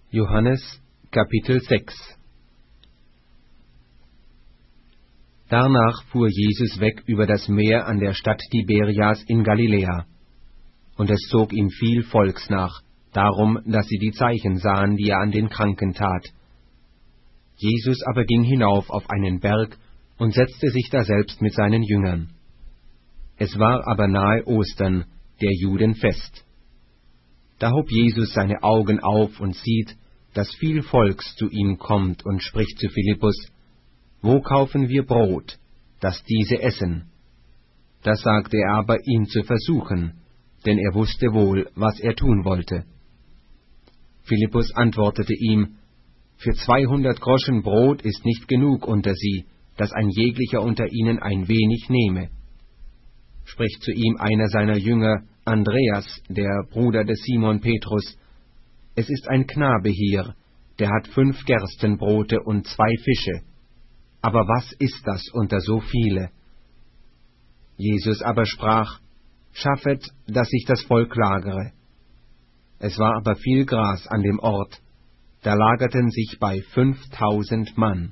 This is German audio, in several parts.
Johannes, Kapitel 6. Danach fuhr Jesus weg über das Meer an der Stadt Tiberias in Galiläa. Und es zog ihm viel Volks nach, darum, dass sie die Zeichen sahen, die er an den Kranken tat. Jesus aber ging hinauf auf einen Berg und setzte sich daselbst mit seinen Jüngern. Es war aber nahe Ostern, der Juden Fest. Da hob Jesus seine Augen auf und sieht, dass viel Volks zu ihm kommt und spricht zu Philippus: Wo kaufen wir Brot, dass diese essen? Das sagte er aber, ihn zu versuchen, denn er wusste wohl, was er tun wollte. Philippus antwortete ihm: Für 200 Groschen Brot ist nicht genug unter sie, dass ein jeglicher unter ihnen ein wenig nehme. Spricht zu ihm einer seiner Jünger, Andreas, der Bruder des Simon Petrus: Es ist ein Knabe hier, der hat 5 Gerstenbrote und 2 Fische. Aber was ist das unter so viele? Jesus aber sprach: Schaffet, dass sich das Volk lagere. Es war aber viel Gras an dem Ort, da lagerten sich bei 5000 Mann.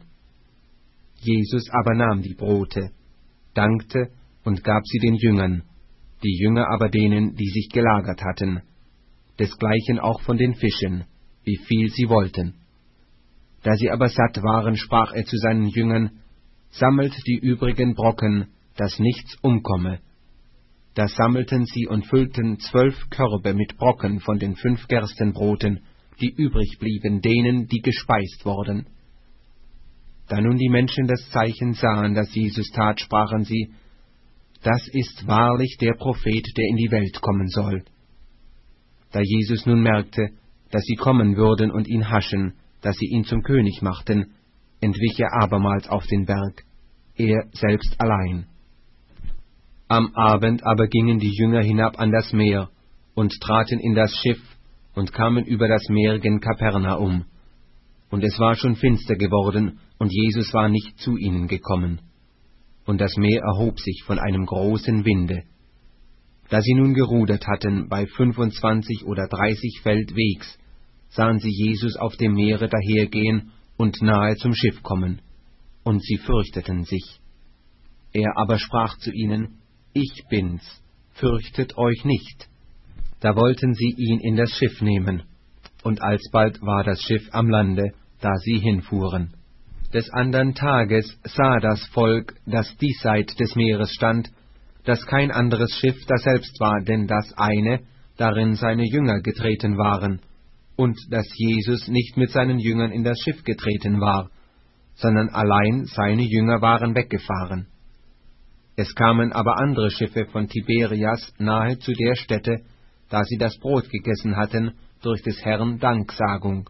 Jesus aber nahm die Brote, dankte und gab sie den Jüngern, die Jünger aber denen, die sich gelagert hatten, desgleichen auch von den Fischen, wie viel sie wollten. Da sie aber satt waren, sprach er zu seinen Jüngern: Sammelt die übrigen Brocken, dass nichts umkomme. Da sammelten sie und füllten 12 Körbe mit Brocken von den 5 Gerstenbroten, die übrig blieben denen, die gespeist wurden. Da nun die Menschen das Zeichen sahen, das Jesus tat, sprachen sie: Das ist wahrlich der Prophet, der in die Welt kommen soll. Da Jesus nun merkte, dass sie kommen würden und ihn haschen, dass sie ihn zum König machten, entwich er abermals auf den Berg, er selbst allein. Am Abend aber gingen die Jünger hinab an das Meer und traten in das Schiff und kamen über das Meer gen Kapernaum. Und es war schon finster geworden, und Jesus war nicht zu ihnen gekommen. Und das Meer erhob sich von einem großen Winde. Da sie nun gerudert hatten bei 25 oder 30 Feld Wegs, sahen sie Jesus auf dem Meere dahergehen und nahe zum Schiff kommen, und sie fürchteten sich. Er aber sprach zu ihnen: Ich bin's, fürchtet euch nicht. Da wollten sie ihn in das Schiff nehmen, und alsbald war das Schiff am Lande, da sie hinfuhren. Des andern Tages sah das Volk, das diesseits des Meeres stand, dass kein anderes Schiff daselbst war, denn das eine, darin seine Jünger getreten waren, und dass Jesus nicht mit seinen Jüngern in das Schiff getreten war, sondern allein seine Jünger waren weggefahren. Es kamen aber andere Schiffe von Tiberias nahe zu der Stätte, da sie das Brot gegessen hatten, durch des Herrn Danksagung.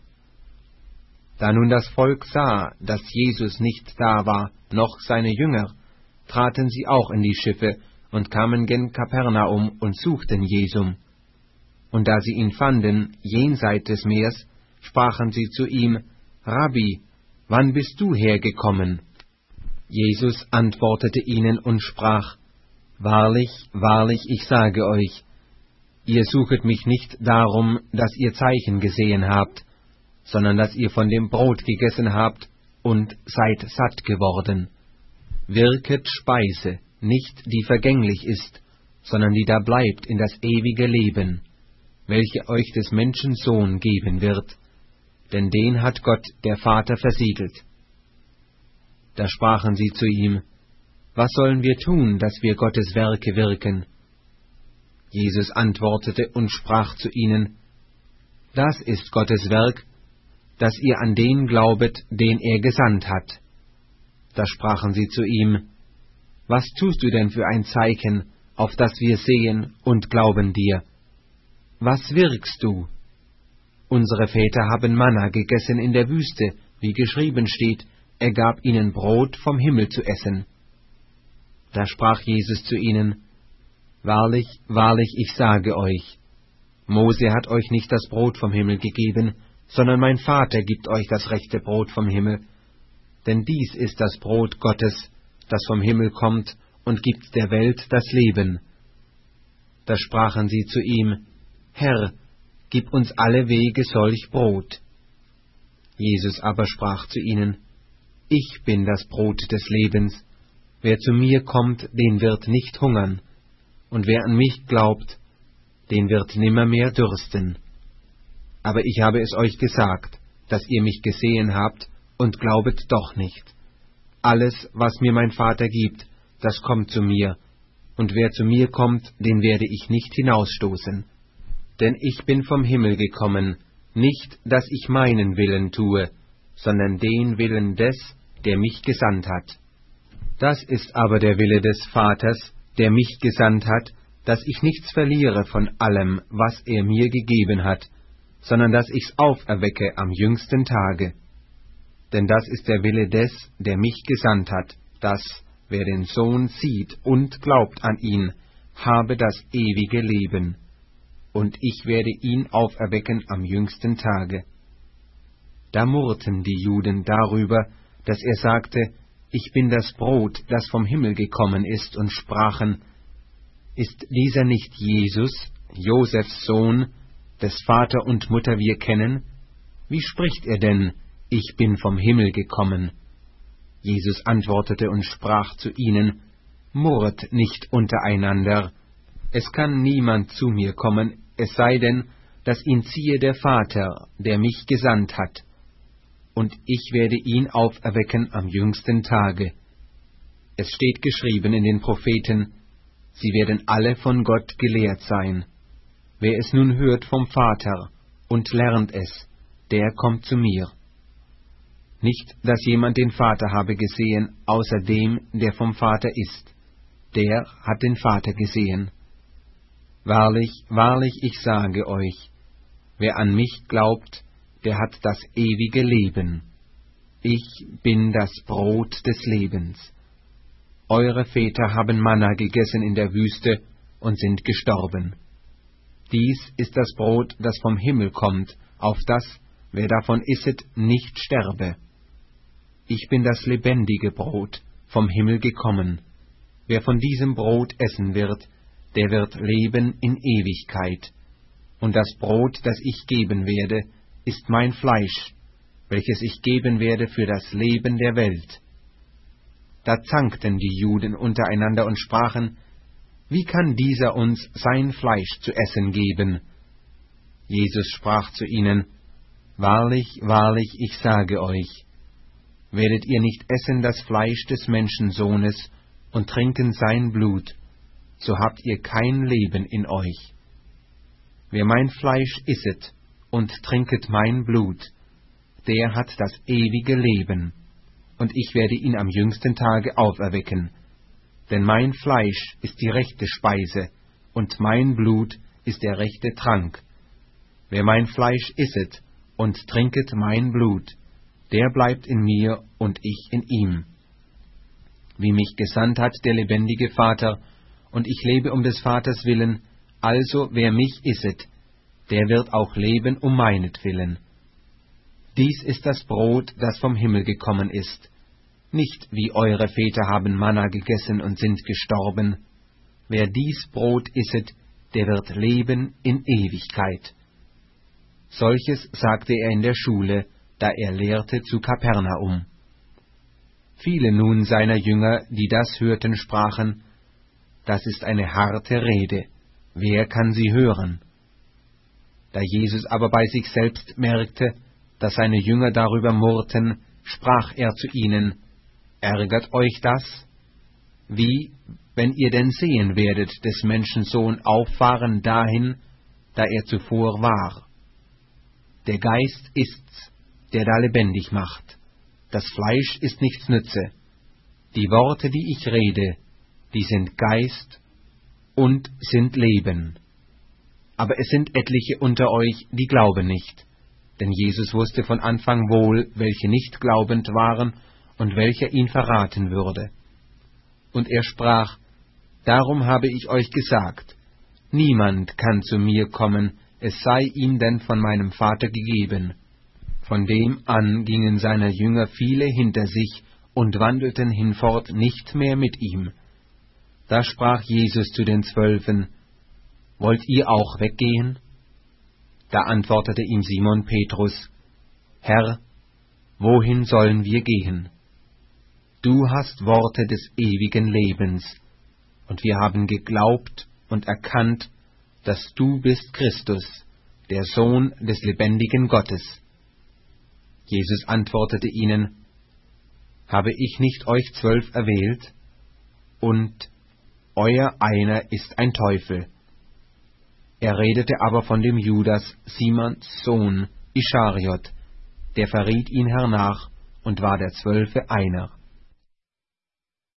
Da nun das Volk sah, dass Jesus nicht da war, noch seine Jünger, traten sie auch in die Schiffe und kamen gen Kapernaum und suchten Jesum. Und da sie ihn fanden, jenseits des Meers, sprachen sie zu ihm: Rabbi, wann bist du hergekommen? Jesus antwortete ihnen und sprach: Wahrlich, wahrlich, ich sage euch, ihr suchet mich nicht darum, dass ihr Zeichen gesehen habt, sondern dass ihr von dem Brot gegessen habt und seid satt geworden. Wirket Speise, nicht die vergänglich ist, sondern die da bleibt in das ewige Leben, welche euch des Menschen Sohn geben wird, denn den hat Gott der Vater versiegelt. Da sprachen sie zu ihm: Was sollen wir tun, dass wir Gottes Werke wirken? Jesus antwortete und sprach zu ihnen: Das ist Gottes Werk, dass ihr an den glaubet, den er gesandt hat. Da sprachen sie zu ihm: Was tust du denn für ein Zeichen, auf das wir sehen und glauben dir? Was wirkst du? Unsere Väter haben Manna gegessen in der Wüste, wie geschrieben steht, er gab ihnen Brot vom Himmel zu essen. Da sprach Jesus zu ihnen: Wahrlich, wahrlich, ich sage euch, Mose hat euch nicht das Brot vom Himmel gegeben, sondern mein Vater gibt euch das rechte Brot vom Himmel. Denn dies ist das Brot Gottes, das vom Himmel kommt und gibt der Welt das Leben. Da sprachen sie zu ihm: Herr, gib uns alle Wege solch Brot. Jesus aber sprach zu ihnen: Ich bin das Brot des Lebens. Wer zu mir kommt, den wird nicht hungern, und wer an mich glaubt, den wird nimmermehr dürsten. Aber ich habe es euch gesagt, dass ihr mich gesehen habt, und glaubet doch nicht. Alles, was mir mein Vater gibt, das kommt zu mir, und wer zu mir kommt, den werde ich nicht hinausstoßen. Denn ich bin vom Himmel gekommen, nicht, dass ich meinen Willen tue, sondern den Willen des, der mich gesandt hat. Das ist aber der Wille des Vaters, der mich gesandt hat, dass ich nichts verliere von allem, was er mir gegeben hat, sondern dass ich's auferwecke am jüngsten Tage. Denn das ist der Wille des, der mich gesandt hat, dass, wer den Sohn sieht und glaubt an ihn, habe das ewige Leben. Und ich werde ihn auferwecken am jüngsten Tage. Da murrten die Juden darüber, dass er sagte: Ich bin das Brot, das vom Himmel gekommen ist, und sprachen: Ist dieser nicht Jesus, Josefs Sohn, des Vater und Mutter wir kennen? Wie spricht er denn: Ich bin vom Himmel gekommen? Jesus antwortete und sprach zu ihnen: Murrt nicht untereinander. Es kann niemand zu mir kommen, es sei denn, dass ihn ziehe der Vater, der mich gesandt hat. Und ich werde ihn auferwecken am jüngsten Tage. Es steht geschrieben in den Propheten: Sie werden alle von Gott gelehrt sein. Wer es nun hört vom Vater und lernt es, der kommt zu mir. Nicht, dass jemand den Vater habe gesehen, außer dem, der vom Vater ist. Der hat den Vater gesehen. Wahrlich, wahrlich, ich sage euch, wer an mich glaubt, der hat das ewige Leben. Ich bin das Brot des Lebens. Eure Väter haben Manna gegessen in der Wüste und sind gestorben. Dies ist das Brot, das vom Himmel kommt, auf das, wer davon isset, nicht sterbe. Ich bin das lebendige Brot, vom Himmel gekommen. Wer von diesem Brot essen wird, der wird leben in Ewigkeit. Und das Brot, das ich geben werde, ist mein Fleisch, welches ich geben werde für das Leben der Welt. Da zankten die Juden untereinander und sprachen: Wie kann dieser uns sein Fleisch zu essen geben? Jesus sprach zu ihnen: Wahrlich, wahrlich, ich sage euch, werdet ihr nicht essen das Fleisch des Menschensohnes und trinken sein Blut, so habt ihr kein Leben in euch. Wer mein Fleisch isset und trinket mein Blut, der hat das ewige Leben, und ich werde ihn am jüngsten Tage auferwecken. Denn mein Fleisch ist die rechte Speise, und mein Blut ist der rechte Trank. Wer mein Fleisch isset und trinket mein Blut, der bleibt in mir und ich in ihm. Wie mich gesandt hat der lebendige Vater, und ich lebe um des Vaters willen, also wer mich isset, der wird auch leben um meinetwillen. Dies ist das Brot, das vom Himmel gekommen ist. Nicht wie eure Väter haben Manna gegessen und sind gestorben. Wer dies Brot isset, der wird leben in Ewigkeit. Solches sagte er in der Schule, da er lehrte zu Kapernaum. Viele nun seiner Jünger, die das hörten, sprachen: Das ist eine harte Rede, wer kann sie hören? Da Jesus aber bei sich selbst merkte, dass seine Jünger darüber murrten, sprach er zu ihnen: Ärgert euch das? Wie, wenn ihr denn sehen werdet des Menschensohn auffahren dahin, da er zuvor war? Der Geist ist's, der da lebendig macht. Das Fleisch ist nichts nütze. Die Worte, die ich rede, die sind Geist und sind Leben. Aber es sind etliche unter euch, die glauben nicht. Denn Jesus wusste von Anfang wohl, welche nicht glaubend waren und welcher ihn verraten würde. Und er sprach: Darum habe ich euch gesagt, niemand kann zu mir kommen, es sei ihm denn von meinem Vater gegeben. Von dem an gingen seine Jünger viele hinter sich und wandelten hinfort nicht mehr mit ihm. Da sprach Jesus zu den 12: Wollt ihr auch weggehen? Da antwortete ihm Simon Petrus: Herr, wohin sollen wir gehen? Du hast Worte des ewigen Lebens, und wir haben geglaubt und erkannt, dass du bist Christus, der Sohn des lebendigen Gottes. Jesus antwortete ihnen: Habe ich nicht euch 12 erwählt? Und euer einer ist ein Teufel. Er redete aber von dem Judas, Simons Sohn, Ischariot, der verriet ihn hernach und war der 12 einer.